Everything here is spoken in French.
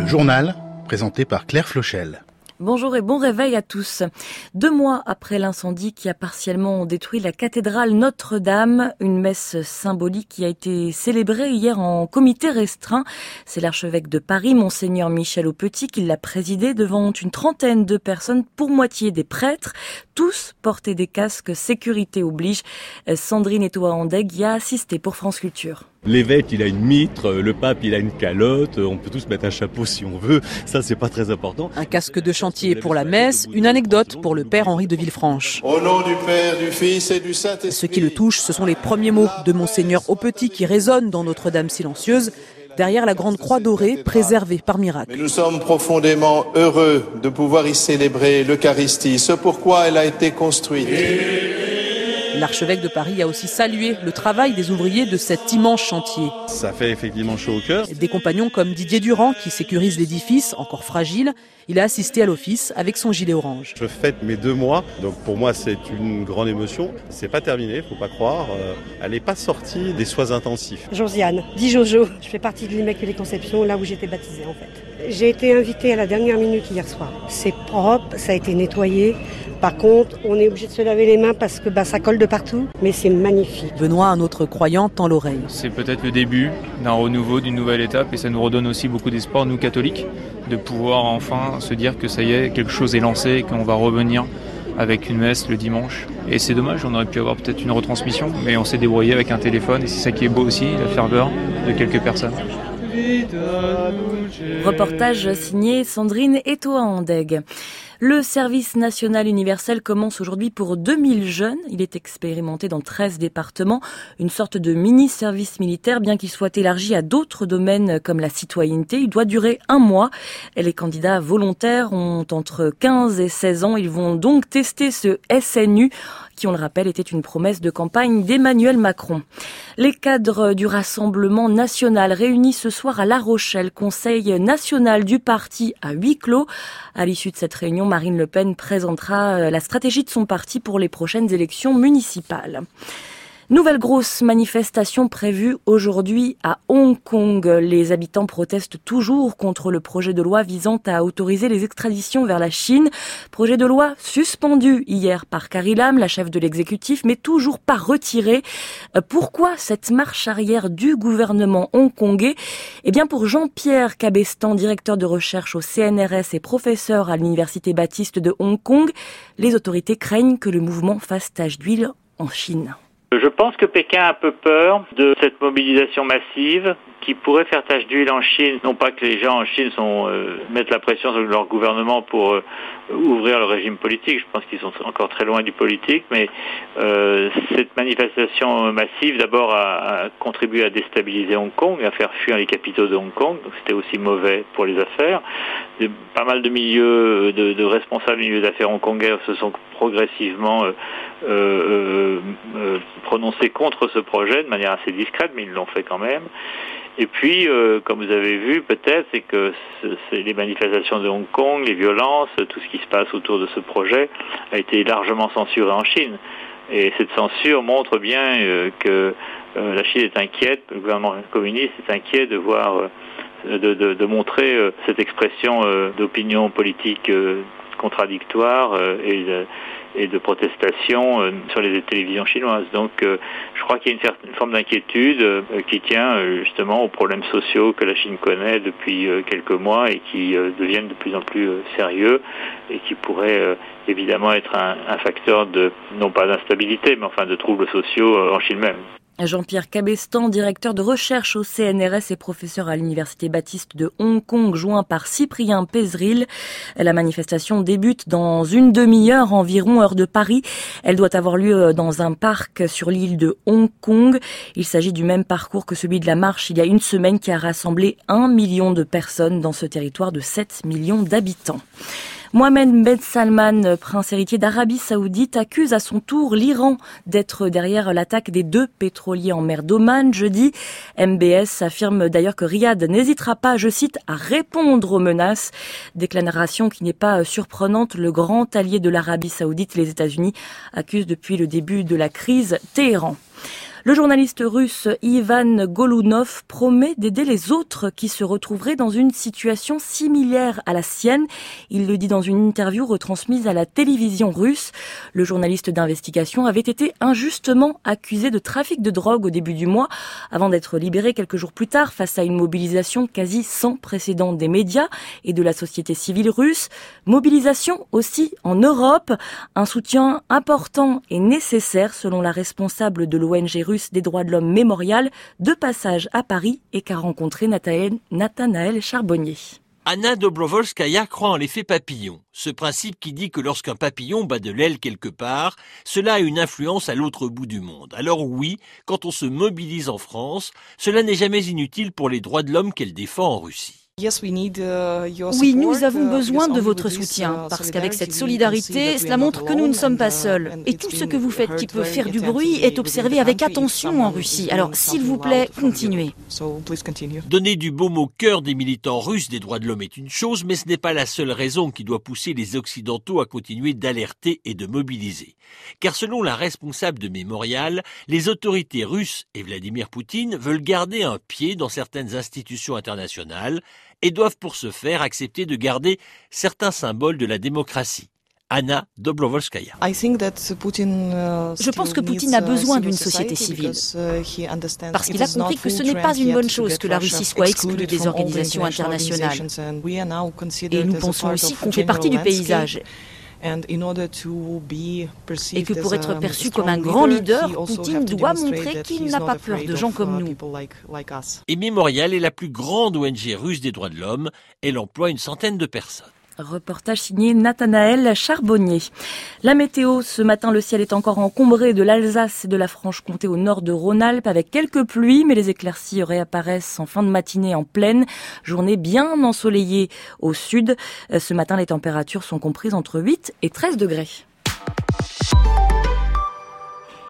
Journal, présenté par Claire Flochel. Bonjour et bon réveil à tous. 2 mois après l'incendie qui a partiellement détruit la cathédrale Notre-Dame, une messe symbolique qui a été célébrée hier en comité restreint. C'est l'archevêque de Paris, Monseigneur Michel Aupetit, qui l'a présidée devant une trentaine de personnes, pour moitié des prêtres. Tous portaient des casques, sécurité oblige. Sandrine Etoa-Andeg y a assisté pour France Culture. L'évêque, il a une mitre, le pape, il a une calotte, on peut tous mettre un chapeau si on veut, ça c'est pas très important. Un casque de chantier pour la messe, une anecdote pour le père Henri de Villefranche. Au nom du Père, du Fils et du Saint-Esprit. Ce qui le touche, ce sont les premiers mots de Monseigneur Aupetit qui résonnent dans Notre-Dame silencieuse, derrière la grande croix dorée préservée par miracle. Mais nous sommes profondément heureux de pouvoir y célébrer l'Eucharistie, ce pourquoi elle a été construite. L'archevêque de Paris a aussi salué le travail des ouvriers de cet immense chantier. Ça fait effectivement chaud au cœur. Des compagnons comme Didier Durand qui sécurise l'édifice, encore fragile. Il a assisté à l'office avec son gilet orange. Je fête mes 2 mois, donc pour moi c'est une grande émotion. C'est pas terminé, faut pas croire. Elle n'est pas sortie des soins intensifs. Josiane, dit Jojo. Je fais partie de l'Immaculée Conception, là où j'étais baptisée en fait. J'ai été invitée à la dernière minute hier soir. C'est propre, ça a été nettoyé. Par contre, on est obligé de se laver les mains parce que ça colle de partout, mais c'est magnifique. Benoît, un autre croyant, tend l'oreille. C'est peut-être le début d'un renouveau, d'une nouvelle étape, et ça nous redonne aussi beaucoup d'espoir, nous catholiques, de pouvoir enfin se dire que ça y est, quelque chose est lancé, et qu'on va revenir avec une messe le dimanche. Et c'est dommage, on aurait pu avoir peut-être une retransmission, mais on s'est débrouillé avec un téléphone, et c'est ça qui est beau aussi, la ferveur de quelques personnes. Reportage signé Sandrine Etoa-Andeg. Le service national universel commence aujourd'hui pour 2000 jeunes. Il est expérimenté dans 13 départements. Une sorte de mini-service militaire, bien qu'il soit élargi à d'autres domaines comme la citoyenneté. Il doit durer 1 mois. Et les candidats volontaires ont entre 15 et 16 ans. Ils vont donc tester ce SNU, qui, on le rappelle, était une promesse de campagne d'Emmanuel Macron. Les cadres du Rassemblement national réunis ce soir à La Rochelle, conseil national du parti à huis clos. À l'issue de cette réunion, Marine Le Pen présentera la stratégie de son parti pour les prochaines élections municipales. Nouvelle grosse manifestation prévue aujourd'hui à Hong Kong. Les habitants protestent toujours contre le projet de loi visant à autoriser les extraditions vers la Chine. Projet de loi suspendu hier par Carrie Lam, la chef de l'exécutif, mais toujours pas retiré. Pourquoi cette marche arrière du gouvernement hongkongais ? Eh bien, pour Jean-Pierre Cabestan, directeur de recherche au CNRS et professeur à l'Université Baptiste de Hong Kong, les autorités craignent que le mouvement fasse tache d'huile en Chine. Je pense que Pékin a un peu peur de cette mobilisation massive qui pourrait faire tache d'huile en Chine. Non pas que les gens en Chine mettent la pression sur leur gouvernement pour ouvrir le régime politique. Je pense qu'ils sont encore très loin du politique, mais cette manifestation massive d'abord a contribué à déstabiliser Hong Kong, à faire fuir les capitaux de Hong Kong. Donc c'était aussi mauvais pour les affaires. Pas mal de milieux, de responsables milieux d'affaires hongkongais se sont progressivement prononcés contre ce projet de manière assez discrète, mais ils l'ont fait quand même. Et puis, comme vous avez vu peut-être, c'est que les manifestations de Hong Kong, les violences, tout ce qui se passe autour de ce projet a été largement censuré en Chine. Et cette censure montre bien que la Chine est inquiète, le gouvernement communiste est inquiet de voir, de montrer cette expression d'opinion politique contradictoire et de protestation sur les télévisions chinoises. Donc je crois qu'il y a une forme d'inquiétude qui tient justement aux problèmes sociaux que la Chine connaît depuis quelques mois et qui deviennent de plus en plus sérieux et qui pourraient évidemment être un facteur de, non pas d'instabilité, mais enfin de troubles sociaux en Chine même. Jean-Pierre Cabestan, directeur de recherche au CNRS et professeur à l'Université Baptiste de Hong Kong, joint par Cyprien Pézeril. La manifestation débute dans une demi-heure environ, heure de Paris. Elle doit avoir lieu dans un parc sur l'île de Hong Kong. Il s'agit du même parcours que celui de la marche il y a une semaine qui a rassemblé 1 million de personnes dans ce territoire de 7 millions d'habitants. Mohamed Ben Salman, prince héritier d'Arabie Saoudite, accuse à son tour l'Iran d'être derrière l'attaque des 2 pétroliers en mer d'Oman jeudi. MBS affirme d'ailleurs que Riyad n'hésitera pas, je cite, à répondre aux menaces. Déclaration qui n'est pas surprenante. Le grand allié de l'Arabie Saoudite, les États-Unis, accuse depuis le début de la crise Téhéran. Le journaliste russe Ivan Golunov promet d'aider les autres qui se retrouveraient dans une situation similaire à la sienne. Il le dit dans une interview retransmise à la télévision russe. Le journaliste d'investigation avait été injustement accusé de trafic de drogue au début du mois, avant d'être libéré quelques jours plus tard face à une mobilisation quasi sans précédent des médias et de la société civile russe. Mobilisation aussi en Europe, un soutien important et nécessaire selon la responsable de l'ONG russe des droits de l'homme Mémorial, de passage à Paris et qu'a rencontré Nathanaël Charbonnier. Anna Dobrovolskaya croit en l'effet papillon, ce principe qui dit que lorsqu'un papillon bat de l'aile quelque part, cela a une influence à l'autre bout du monde. Alors oui, quand on se mobilise en France, cela n'est jamais inutile pour les droits de l'homme qu'elle défend en Russie. Oui, nous avons besoin de votre soutien, parce qu'avec cette solidarité, cela montre que nous ne sommes pas seuls. Et tout ce que vous faites qui peut faire du bruit est observé avec attention en Russie. Alors, s'il vous plaît, continuez. Donner du baume au cœur des militants russes des droits de l'homme est une chose, mais ce n'est pas la seule raison qui doit pousser les Occidentaux à continuer d'alerter et de mobiliser. Car selon la responsable de Mémorial, les autorités russes et Vladimir Poutine veulent garder un pied dans certaines institutions internationales et doivent pour ce faire accepter de garder certains symboles de la démocratie. Anna Dobrovolskaya. Je pense que Poutine a besoin d'une société civile, parce qu'il a compris que ce n'est pas une bonne chose que la Russie soit exclue des organisations internationales. Et nous pensons aussi qu'on fait partie du paysage. Et que pour être perçu comme un grand leader, Poutine doit montrer qu'il n'a pas peur de gens comme nous. Et Mémorial est la plus grande ONG russe des droits de l'homme. Elle emploie une centaine de personnes. Reportage signé Nathanaël Charbonnier. La météo, ce matin, le ciel est encore encombré de l'Alsace et de la Franche-Comté au nord de Rhône-Alpes avec quelques pluies, mais les éclaircies réapparaissent en fin de matinée en pleine. Journée bien ensoleillée au sud. Ce matin, les températures sont comprises entre 8 et 13 degrés.